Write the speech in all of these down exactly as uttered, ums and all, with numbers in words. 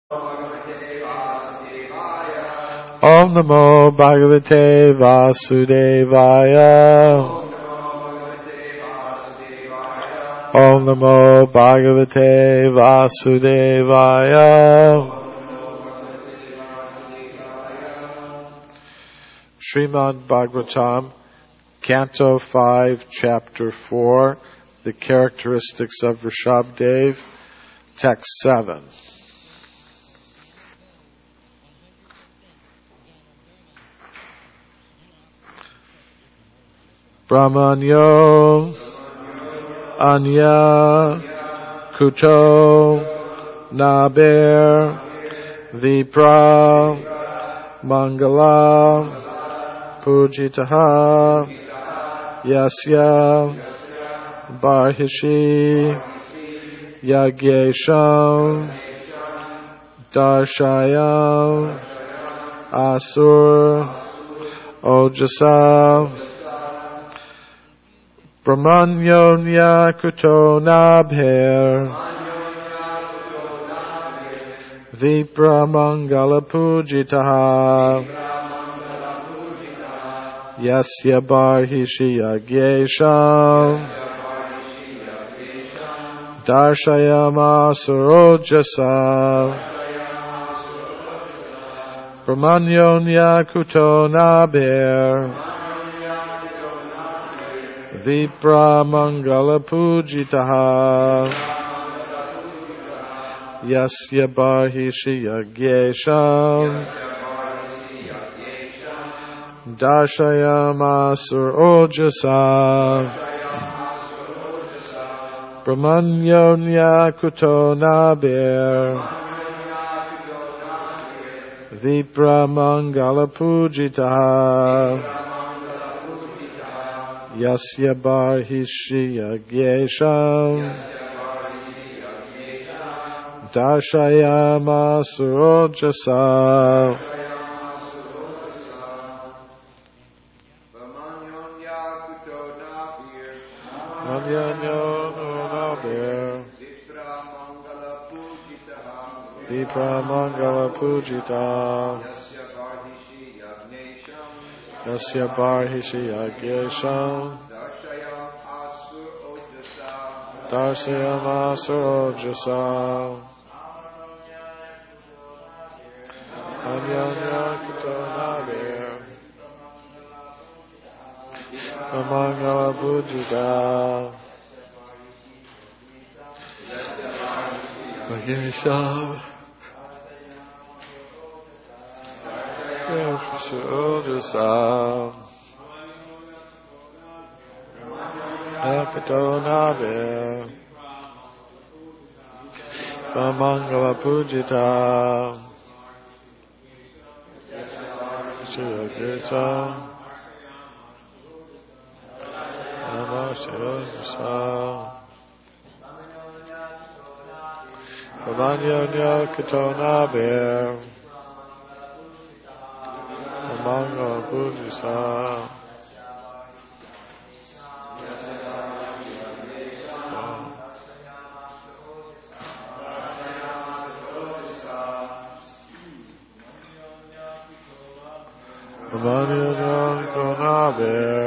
Om Namo Bhagavate Vasudevaya. Om Namo Bhagavate Vasudevaya. Srimad Bhagavatam, Canto five, Chapter four, The Characteristics of Rishabhdev, Text seven. Brahmanyo Anya Kuto Naber Vipra Mangala Pujitaha Yasya Barhishi Yagyesham Darshayam Asur Ojasa Brahmanyonya Kuto Nabher Vipra Mangala Pujitaha Yasya Barhishi Yagyesham Darshayama Surojasa Brahmanyonya Kuto Nabher Vipra Mangala Pujitaha Yasya Barhishi Yagyesham Darshayama Surojasa Brahmanyonya Kuto Nabher Vipra Mangala Pujitaha Yasya Barhishi Yagyesham Darshayama Surojasa Vipra Mangala Pujita Yasya Barhishi Yagyesham Darshayama Surojasa Anyanya Kuto Nabher Mangala Pujita Yagyesham Surojasa Kuto Nabher Mangala Pujita Yagyesham Surojasa Brahmanyonya Kuto Nabher Mangala Pujita Brahmanyonya Kuto Nabher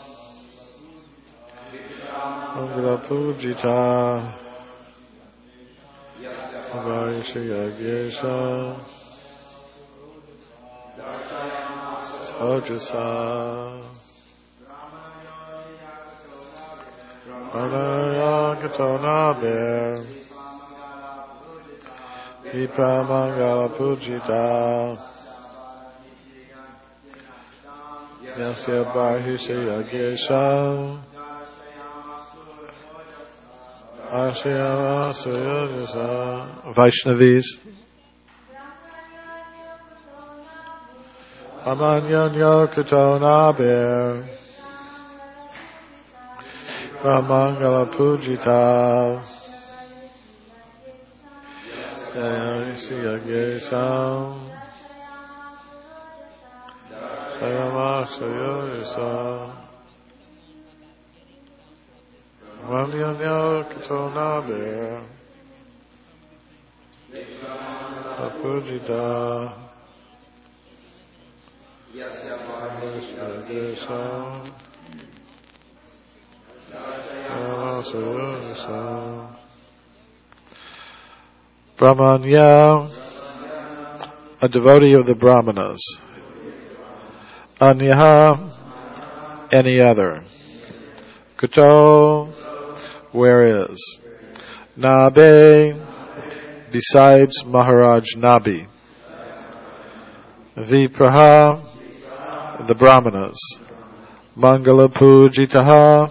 Mangala Pujita Barhishi Yagyesham Ojasa Brahmanyonya Kuto Nabher Vipra Mangala Pujita Yasya Barhishi Yagyesham Darshayama Surojasa. Vaishnavis. Brahmanyonya Kuto Nabher Mangala Pujita Yasya Yagyesham Darshayama Surojasa Brahmanyonya Kuto Nabher Pujita Yasya Brahmanya, a devotee of the Brahmanas. Anyaha, any other. Kuto, where is. Nabe, besides Maharaj Nabi. Vipraha, the Brahmanas. Mangala Pujitaha,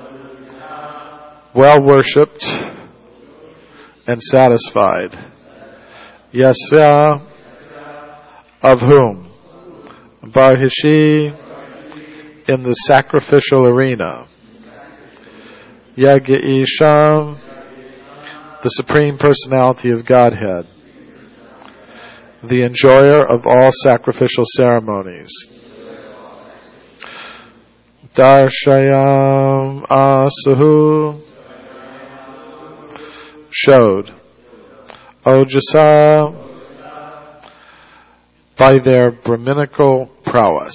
well worshipped and satisfied. Yasya, of whom? Barhishi, in the sacrificial arena. Yagya Isham, the Supreme Personality of Godhead, the enjoyer of all sacrificial ceremonies. Darshayam Asuhu, showed. Ojasa, by their Brahminical prowess.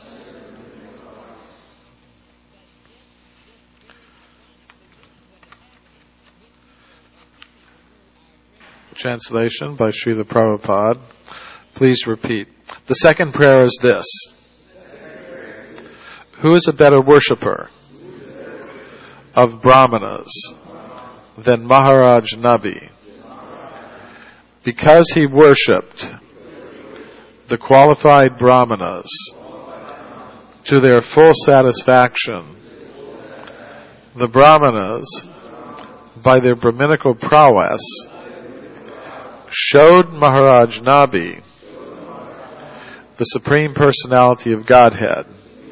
Translation by Srila Prabhupada. Please repeat. The second prayer is this. Who is a better worshipper of Brahmanas than Maharaj Nabi? Because he worshipped the qualified Brahmanas to their full satisfaction, the Brahmanas, by their Brahminical prowess, showed Maharaj Nabi the Supreme Personality of Godhead,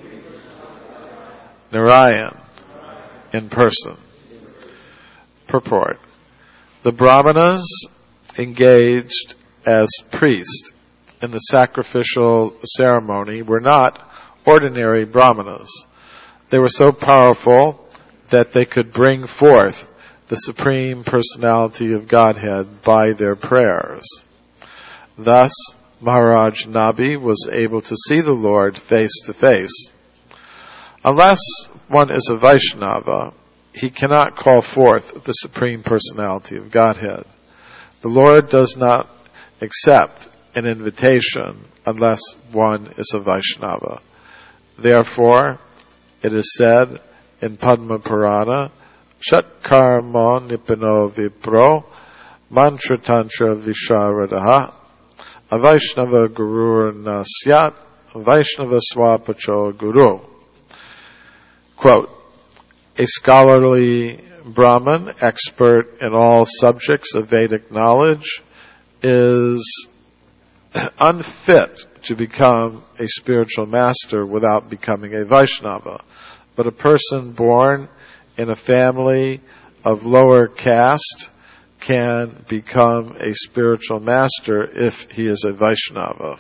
Narayan, in person. Purport. The Brahmanas engaged as priests in the sacrificial ceremony were not ordinary Brahmanas. They were so powerful that they could bring forth the Supreme Personality of Godhead by their prayers. Thus, Maharaj Nabi was able to see the Lord face to face. Unless one is a Vaishnava, he cannot call forth the Supreme Personality of Godhead. The Lord does not accept an invitation unless one is a Vaishnava. Therefore, it is said in Padma Purana, Shat karma nipano vipro mantra tantra visharadaha avaishnava gurur nasyat vaishnava swapacho guru. Quote, a scholarly Brahmin, expert in all subjects of Vedic knowledge, is unfit to become a spiritual master without becoming a Vaishnava. But a person born in a family of lower caste can become a spiritual master if he is a Vaishnava.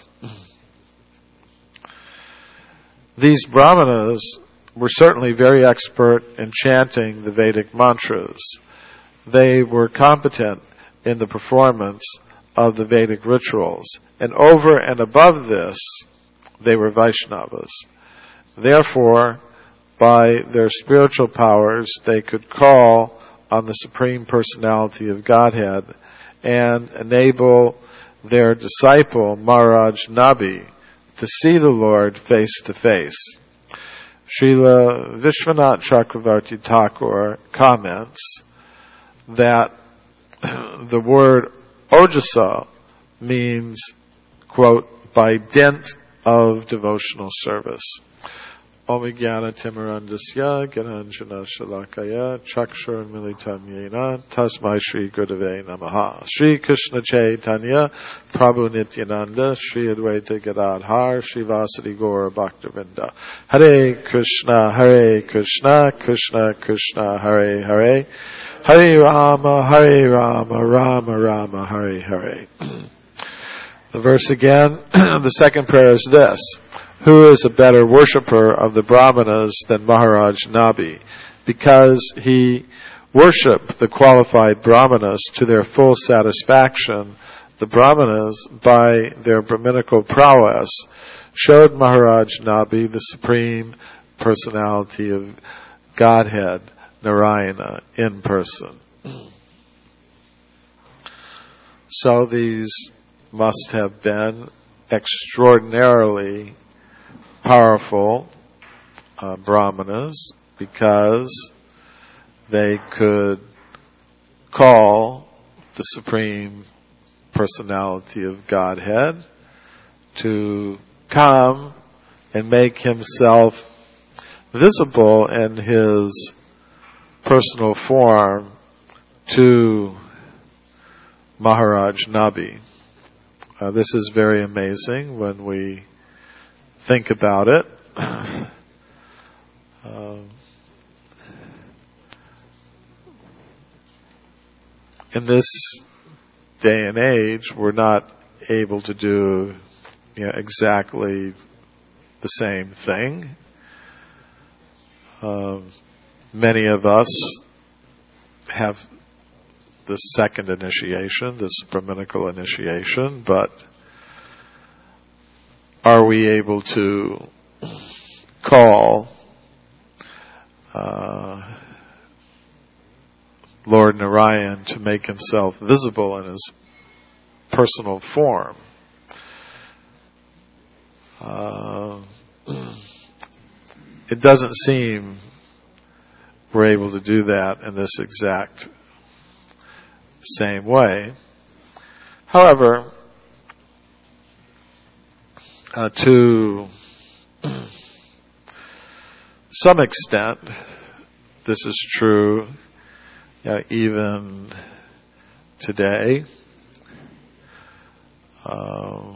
These Brahmanas were certainly very expert in chanting the Vedic mantras. They were competent in the performance of the Vedic rituals. And over and above this, they were Vaishnavas. Therefore, by their spiritual powers, they could call on the Supreme Personality of Godhead and enable their disciple, Maharaj Nabi, to see the Lord face to face. Srila Vishwanath Chakravarti Thakur comments that the word ojasa means, quote, by dint of devotional service. Omijnana Timarandasya Gananjana Shalakaya Chakshur Militam Yena Tasmai Shri Gurave Namaha. Shri Krishna Chaitanya Prabhu Nityananda Shri Advaita Gadadhar Shri Vasadi Gaura Bhaktavinda. Hare Krishna Hare Krishna Krishna Krishna Hare Hare Hare Rama Hare Rama Rama Rama Hare Hare. The verse again, the second prayer is this. Who is a better worshipper of the Brahmanas than Maharaj Nabi? Because he worshipped the qualified Brahmanas to their full satisfaction, the Brahmanas, by their Brahminical prowess, showed Maharaj Nabi the Supreme Personality of Godhead, Narayana, in person. So these must have been extraordinarily powerful uh, Brahmanas, because they could call the Supreme Personality of Godhead to come and make himself visible in his personal form to Maharaj Nabi. Uh, this is very amazing when we think about it. um, in this day and age, we're not able to do, you know, exactly the same thing. Um, many of us have the second initiation, this Brahminical initiation, but are we able to call uh, Lord Narayan to make himself visible in his personal form? Uh, it doesn't seem we're able to do that in this exact same way. However, uh, to some extent, this is true uh, even today. Uh,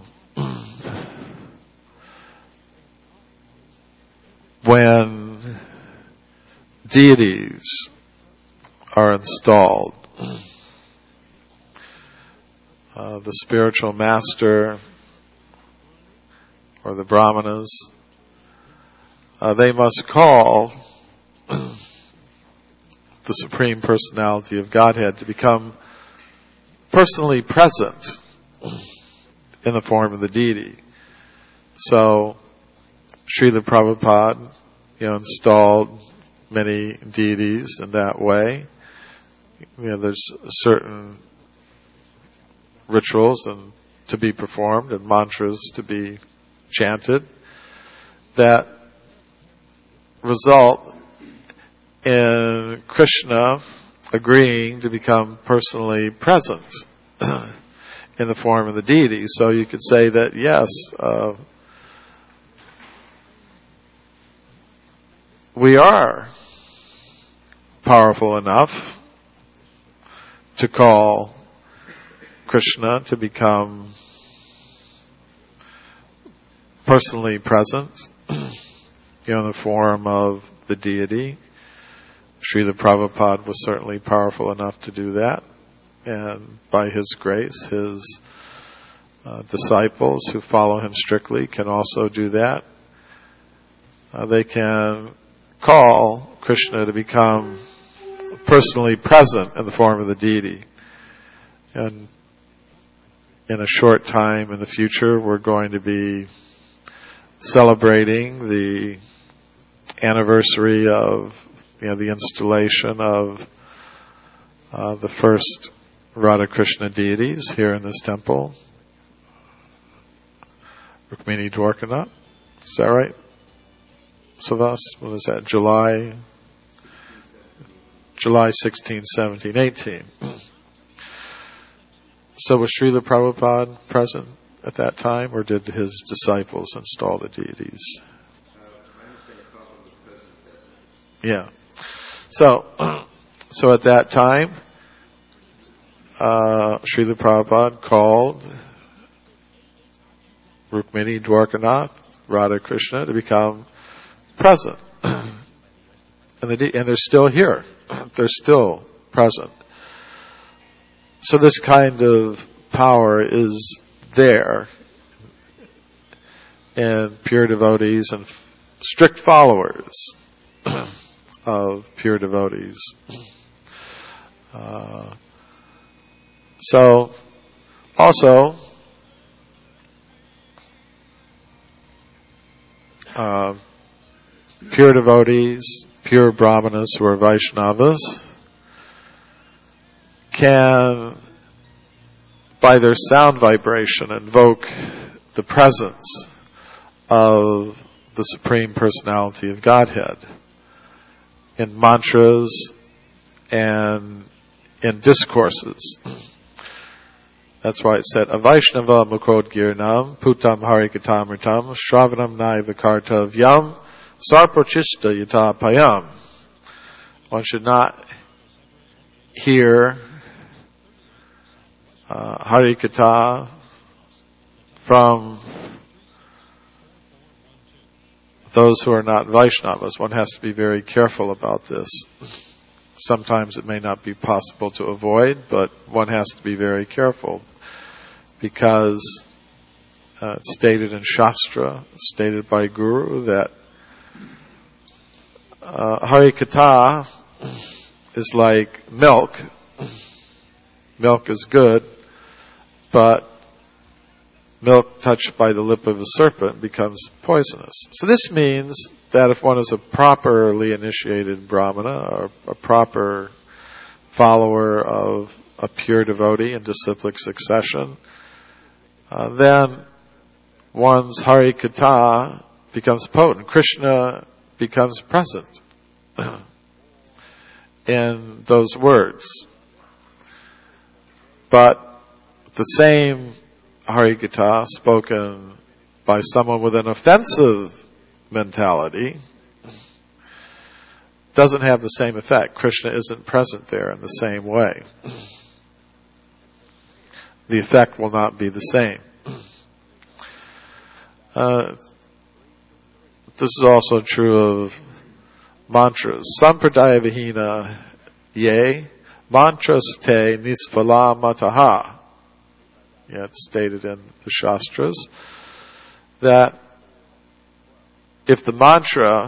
when deities are installed, uh, the spiritual master or the Brahmanas, uh, they must call the Supreme Personality of Godhead to become personally present in the form of the deity. So, Srila Prabhupada, you know, installed many deities in that way. You know, there's certain rituals and to be performed and mantras to be chanted that result in Krishna agreeing to become personally present in the form of the deity. So you could say that, yes, uh, we are powerful enough to call Krishna to become personally present, you know, in the form of the deity. Srila Prabhupada was certainly powerful enough to do that, and by his grace, his uh, disciples who follow him strictly can also do that. Uh, they can call Krishna to become personally present in the form of the deity. And in a short time in the future, we're going to be celebrating the anniversary of, you know, the installation of uh, the first Radha Krishna deities here in this temple, Rukmini Dwarkanath. Is that right? Savas, what is that? July, July sixteen, seventeen, eighteen. So was Srila Prabhupada present at that time, or did his disciples install the deities? Yeah. So, so at that time, uh, Srila Prabhupada called Rukmini Dwarkanath, Radha Krishna, to become present. and, the de- and they're still here. They're still present. So this kind of power is there in pure devotees and f- strict followers of pure devotees. Uh, so Also, uh, pure devotees, pure brahmanas who are Vaishnavas, can, by their sound vibration, invoke the presence of the Supreme Personality of Godhead in mantras and in discourses. That's why it said, Avaishnava Mukhodgirnam, Putam Harikatamritam, Shravanam Naivakartavyam, Sarpochista Yatapayam. One should not hear uh, Harikatha from those who are not Vaishnavas. One has to be very careful about this. Sometimes it may not be possible to avoid, but one has to be very careful because uh, it's stated in Shastra, stated by Guru, that uh, Harikatha is like milk. Milk is good, but milk touched by the lip of a serpent becomes poisonous. So this means that if one is a properly initiated brahmana, or a proper follower of a pure devotee in disciplic succession, uh, then one's Harikatha becomes potent. Krishna becomes present in those words. But the same Harikatha spoken by someone with an offensive mentality doesn't have the same effect. Krishna isn't present there in the same way. The effect will not be the same. Uh, this is also true of mantras. Sampradaya vihina ye mantras te nisvala mataha. Yeah, it's stated in the Shastras that if the mantra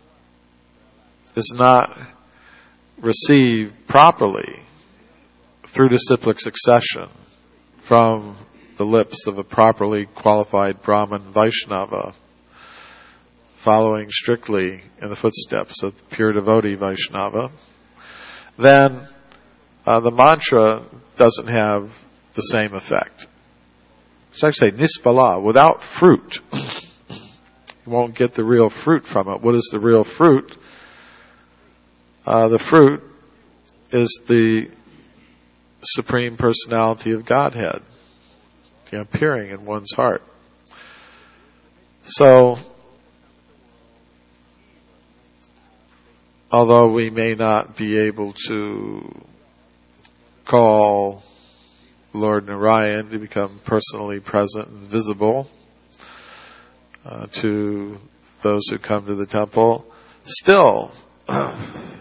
is not received properly through disciplic succession from the lips of a properly qualified Brahman Vaishnava, following strictly in the footsteps of the pure devotee Vaishnava, then uh, the mantra doesn't have the same effect. So I say nispala, without fruit. You won't get the real fruit from it. What is the real fruit? Uh, the fruit is the Supreme Personality of Godhead, you know, appearing in one's heart. So, although we may not be able to call Lord Narayan to become personally present and visible uh, to those who come to the temple, still uh,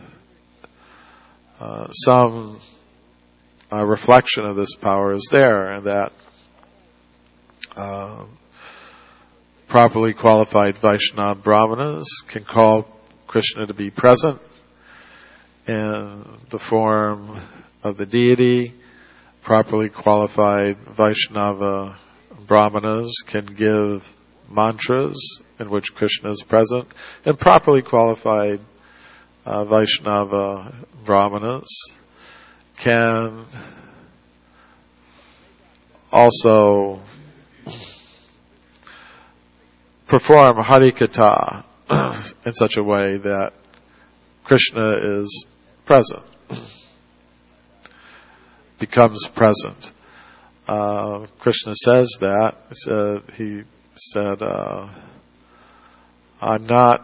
some uh, reflection of this power is there, and that uh, properly qualified Vaishnava Brahmanas can call Krishna to be present in the form of the deity. Properly qualified Vaishnava Brahmanas can give mantras in which Krishna is present, and properly qualified uh, Vaishnava Brahmanas can also perform Harikatha in such a way that Krishna is present, becomes present. Uh, Krishna says that. He said, he said uh, I'm not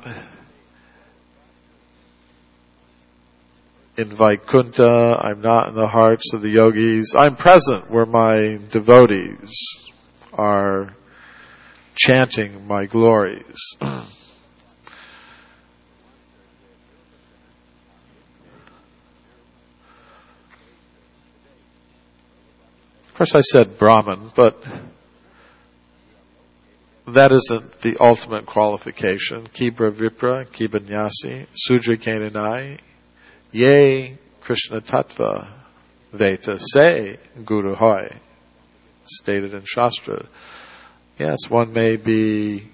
in Vaikuntha, I'm not in the hearts of the yogis. I'm present where my devotees are chanting my glories. Of course I said Brahman, but that isn't the ultimate qualification. Kibra Vipra, Kibanyasi, Sudra Kenanai, Ye Krishna Tattva Veta Se Guru Hoy. stated in Shastra. Yes, one may be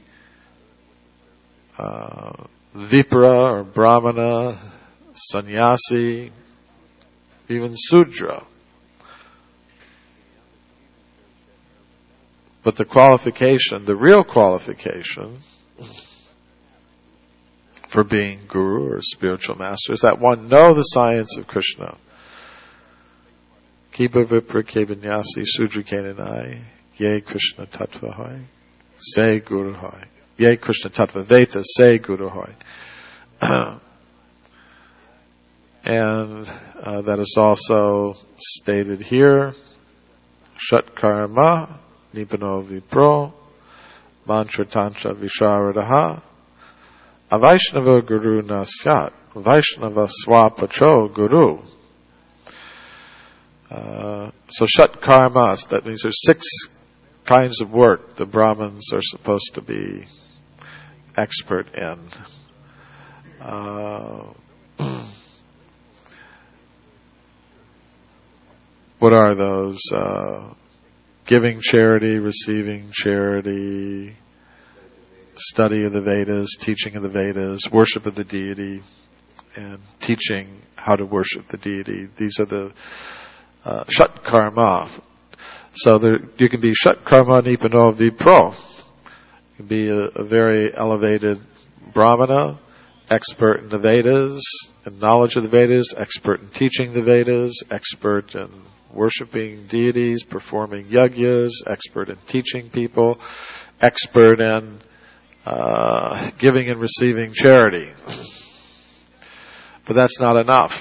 uh, Vipra or Brahmana, Sannyasi, even Sudra. But the qualification, the real qualification for being guru or spiritual master is that one know the science of Krishna. Kiba Vipra Kevinyasi Sudra Kenanai Ye Krishna Tattva Hoy Say Guru Hoy Ye Krishna Tattva Veta Say Guru Hoy. And uh, that is also stated here. Shat Karma Nipano Vipro Mantra Tantra Visharadaha Avaishnava Guru Nasyat Vaishnava Swapacho Guru. Uh, so Shat Karmas, that means there's six kinds of work the Brahmins are supposed to be expert in. Uh, what are those? Uh, giving charity, receiving charity, study of the Vedas, teaching of the Vedas, worship of the deity, and teaching how to worship the deity. These are the uh, Shat Karma. So there, you can be Shat Karma Nipano Vipro. You can be a, a very elevated Brahmana, expert in the Vedas, in knowledge of the Vedas, expert in teaching the Vedas, expert in worshipping deities, performing yajnas, expert in teaching people, expert in uh, giving and receiving charity. But that's not enough.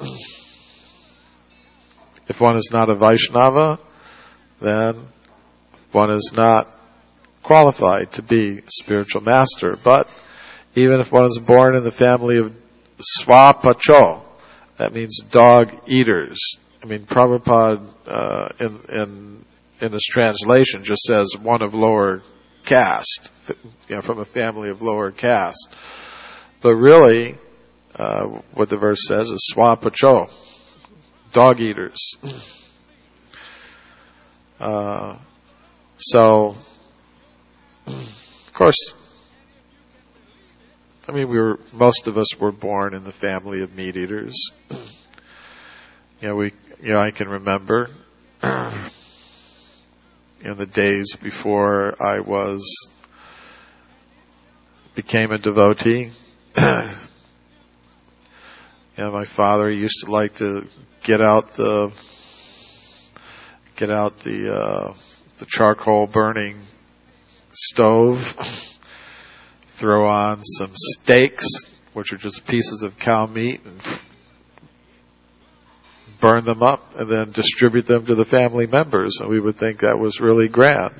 If one is not a Vaishnava, then one is not qualified to be a spiritual master. But even if one is born in the family of Swapacho, that means dog eaters. I mean, Prabhupada uh, in, in in his translation just says one of lower caste, you know, from a family of lower caste. But really, uh, what the verse says is Swapacho, dog eaters. Uh, so, of course, I mean, we were most of us were born in the family of meat eaters. You know, we, you know, I can remember, in the days before I was became a devotee. You know, my father used to like to get out the get out the uh, the charcoal burning stove, throw on some steaks, which are just pieces of cow meat, and burn them up and then distribute them to the family members, and we would think that was really grand.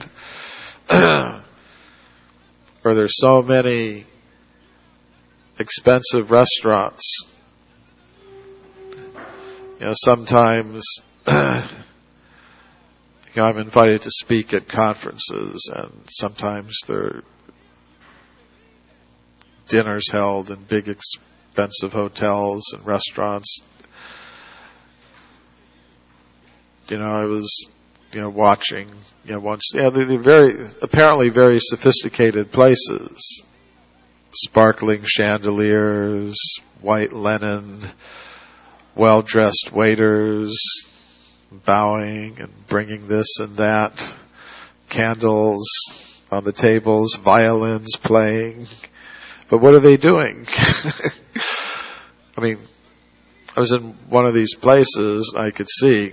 Or there's so many expensive restaurants. You know, sometimes you know, I'm invited to speak at conferences, and sometimes there are dinners held in big expensive hotels and restaurants. You know, I was, you know, watching, you know, once, yeah, they're, they're very, apparently very sophisticated places. Sparkling chandeliers, white linen, well-dressed waiters, bowing and bringing this and that, candles on the tables, violins playing. But what are they doing? I mean, I was in one of these places, I could see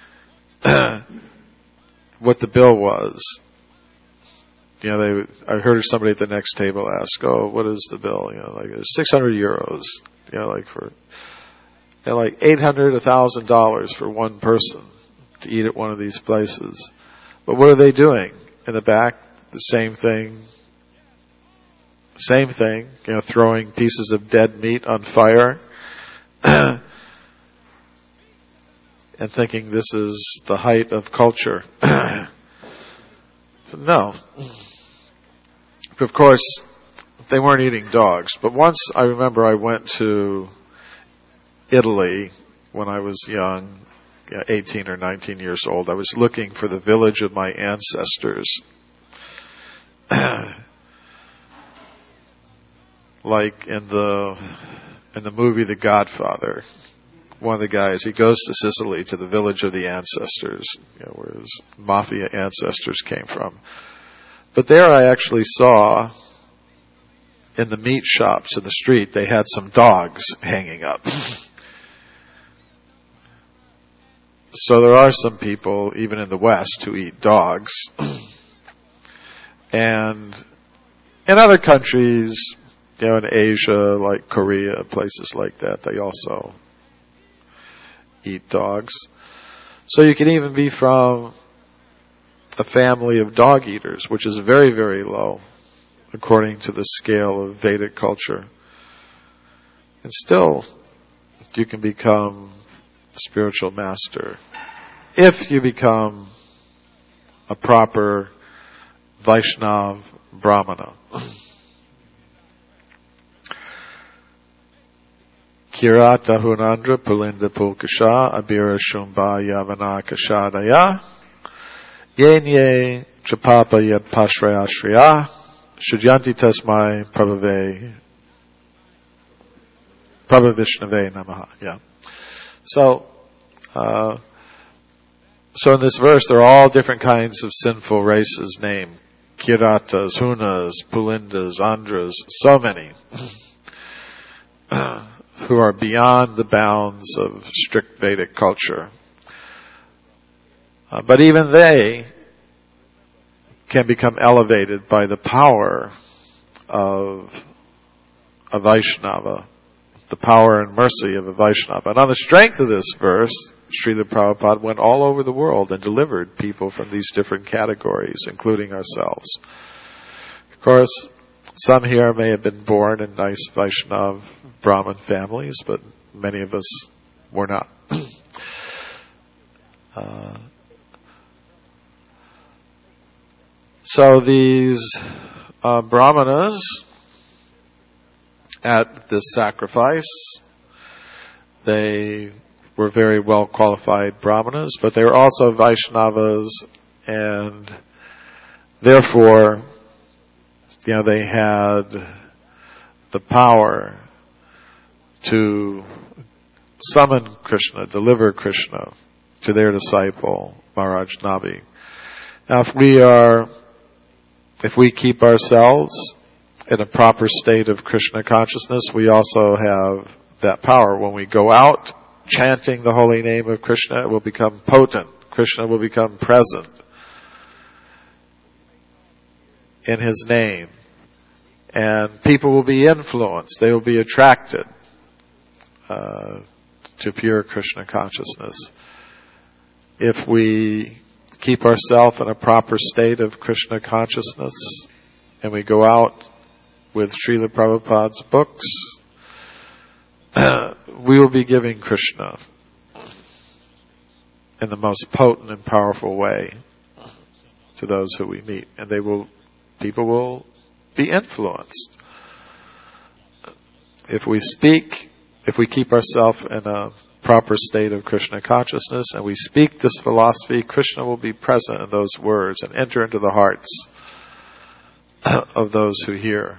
what the bill was. You know, they. I heard somebody at the next table ask, "Oh, what is the bill?" You know, like six hundred euros. You know, like for, you know, like eight hundred, a thousand dollars for one person to eat at one of these places. But what are they doing in the back? The same thing. Same thing. You know, throwing pieces of dead meat on fire. And thinking this is the height of culture. No. Of course, they weren't eating dogs. But once I remember I went to Italy when I was young, uh, eighteen or nineteen years old. I was looking for the village of my ancestors. Like in the in the movie The Godfather, one of the guys, he goes to Sicily, to the village of the ancestors, you know, where his mafia ancestors came from. But there I actually saw, in the meat shops in the street, they had some dogs hanging up. So there are some people, even in the West, who eat dogs. And in other countries, you know, in Asia, like Korea, places like that, they also eat dogs. So you can even be from a family of dog eaters, which is very, very low, according to the scale of Vedic culture. And still, you can become a spiritual master if you become a proper Vaishnav Brahmana. Kirata Hunandra Pulinda Pulkasha Abira Shumba Yavana Kashadaya Yenye Chapapa Yad Pashraya Shriya Shudyanti Tasmai Prabhave Prabhavishnave Namaha. Yeah. So, uh, so in this verse, there are all different kinds of sinful races named. Kiratas, Hunas, Pulindas, Andras, so many. Who are beyond the bounds of strict Vedic culture. Uh, but even they can become elevated by the power of a Vaishnava, the power and mercy of a Vaishnava. And on the strength of this verse, Srila Prabhupada went all over the world and delivered people from these different categories, including ourselves. Of course, some here may have been born in nice Vaishnav Brahmin families, but many of us were not. uh, so these uh, Brahmanas at this sacrifice, they were very well qualified Brahmanas, but they were also Vaishnavas, and therefore, you know, they had the power to summon Krishna, deliver Krishna to their disciple, Maharaj Nabi. Now, if we are, if we keep ourselves in a proper state of Krishna consciousness, we also have that power. When we go out chanting the holy name of Krishna, it will become potent. Krishna will become present in his name. And people will be influenced. They will be attracted uh, to pure Krishna consciousness. If we keep ourselves in a proper state of Krishna consciousness and we go out with Srila Prabhupada's books, we will be giving Krishna in the most potent and powerful way to those who we meet. And they will, people will be influenced. If we speak, if we keep ourselves in a proper state of Krishna consciousness and we speak this philosophy, Krishna will be present in those words and enter into the hearts of those who hear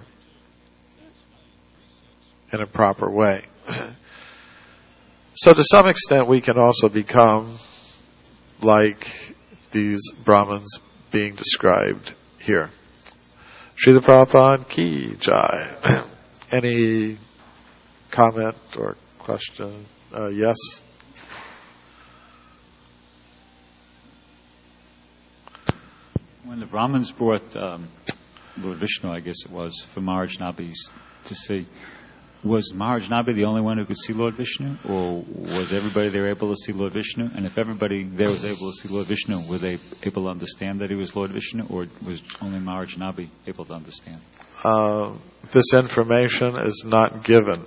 in a proper way. So to some extent we can also become like these Brahmins being described here. Srila Prabhupada ki jai. Any comment or question? Uh, yes? When the Brahmins brought um, Lord Vishnu, I guess it was, for Maharaj Nabi to see, was Maharaj Nabi the only one who could see Lord Vishnu, or was everybody there able to see Lord Vishnu? And if everybody there was able to see Lord Vishnu, were they able to understand that he was Lord Vishnu, or was only Maharaj Nabi able to understand? Uh, this information is not given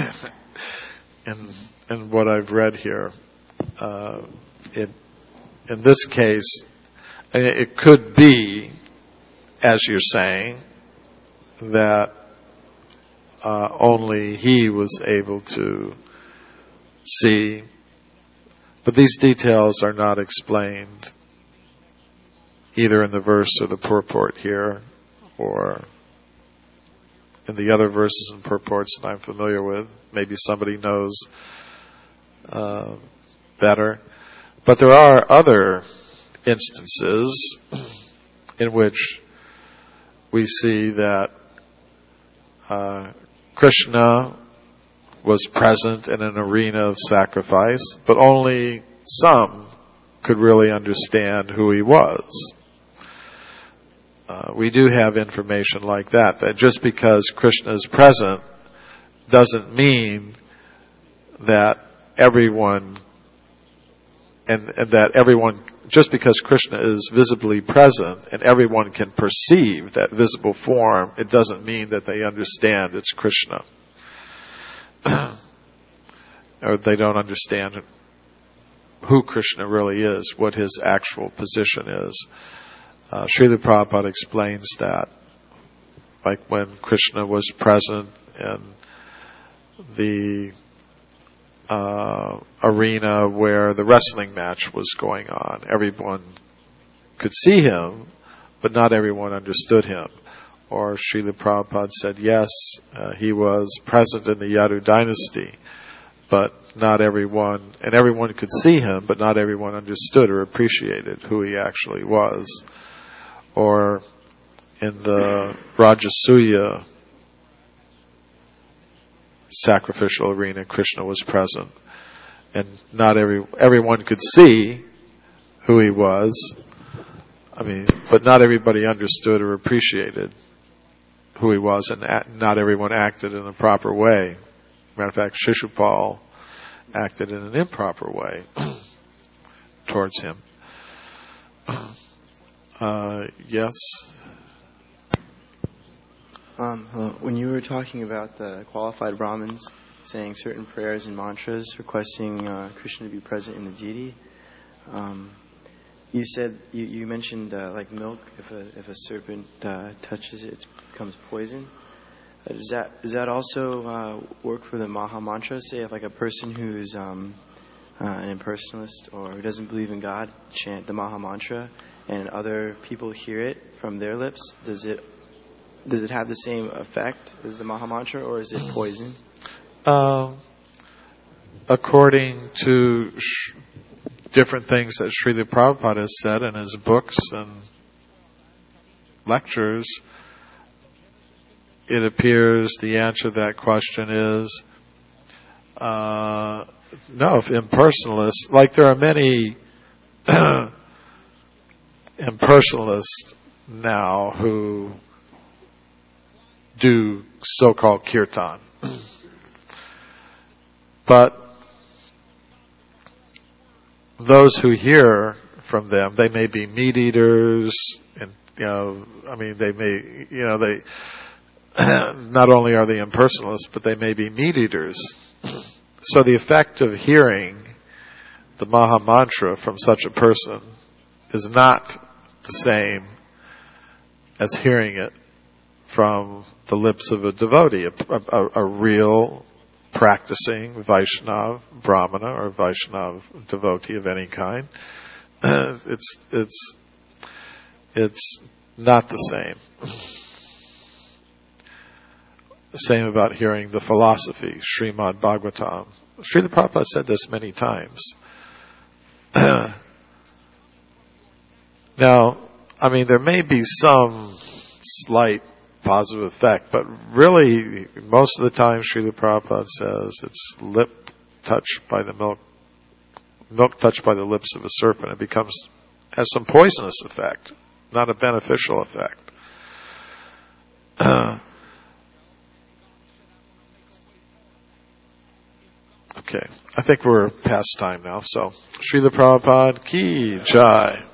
in in what I've read here. Uh, it, in this case, it could be, as you're saying, that Uh, only he was able to see. But these details are not explained either in the verse or the purport here, or in the other verses and purports that I'm familiar with. Maybe somebody knows uh, better. But there are other instances in which we see that uh, Krishna was present in an arena of sacrifice, but only some could really understand who he was. Uh, we do have information like that, that just because Krishna is present doesn't mean that everyone, and, and that everyone, just because Krishna is visibly present and everyone can perceive that visible form, it doesn't mean that they understand it's Krishna. Or they don't understand who Krishna really is, what his actual position is. Uh, Srila Prabhupada explains that, like when Krishna was present in the uh, arena where the wrestling match was going on. Everyone could see him, but not everyone understood him. Or Srila Prabhupada said, yes, uh, he was present in the Yadu dynasty, but not everyone, and everyone could see him, but not everyone understood or appreciated who he actually was. Or in the Rajasuya sacrificial arena, Krishna was present, and not every everyone could see who he was. I mean, but not everybody understood or appreciated who he was, and not everyone acted in a proper way. Matter of fact, Shishupal acted in an improper way towards him. Uh, yes? Um, hello. When you were talking about the qualified Brahmins saying certain prayers and mantras requesting uh, Krishna to be present in the deity, um, you said you, you mentioned uh, like milk. If a if a serpent uh, touches it, it becomes poison. Uh, does that does that also uh, work for the Maha Mantra? Say if like a person who's um, uh, an impersonalist or who doesn't believe in God chant the Maha Mantra, and other people hear it from their lips, does it does it have the same effect as the Maha Mantra, or is it poison? Uh, according to sh- different things that Srila Prabhupada has said in his books and lectures, it appears the answer to that question is uh, no. If impersonalists, like there are many impersonalists now who do so-called kirtan. But those who hear from them, they may be meat eaters, and you know, I mean, they may, you know, they not only are they impersonalists, but they may be meat eaters. So the effect of hearing the Maha Mantra from such a person is not the same as hearing it from the lips of a devotee, a, a, a real practicing Vaishnava, Brahmana, or Vaishnava devotee of any kind. It's it's it's not the same. The same about hearing the philosophy, Srimad Bhagavatam. Srila Prabhupada said this many times. Now, I mean, there may be some slight positive effect, but really, most of the time, Srila Prabhupada says it's lip touched by the milk, milk touched by the lips of a serpent. It becomes, has some poisonous effect, not a beneficial effect. Uh, okay, I think we're past time now, so Srila Prabhupada ki jai.